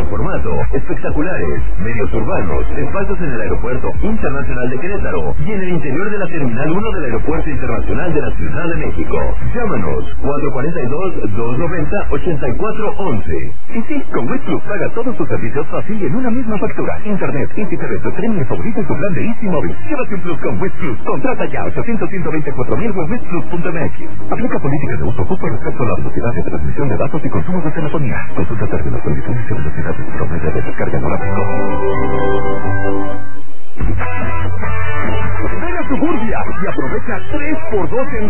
gran formato, espectaculares, medios urbanos, espacios en el Aeropuerto Internacional de Querétaro y en el interior de la Terminal 1 del Aeropuerto Internacional de la Ciudad de México. Llámanos 442-290-8411. Y sí, con Wiz Plus paga todos tus servicios fácil y en una misma factura. Internet, Easy TV, tu streaming favorito y tu plan de Easy Móvil. Llévate un Plus con Wiz Plus. Contrata ya 800-124,000 o wizplus.mx. Aplica políticas de uso justo respecto a la velocidad de transmisión de datos y consumo de telefonía. Consulta términos, condiciones y velocidades promedio de descarga en horario. Ven a Suburbia y aprovecha 3x2 en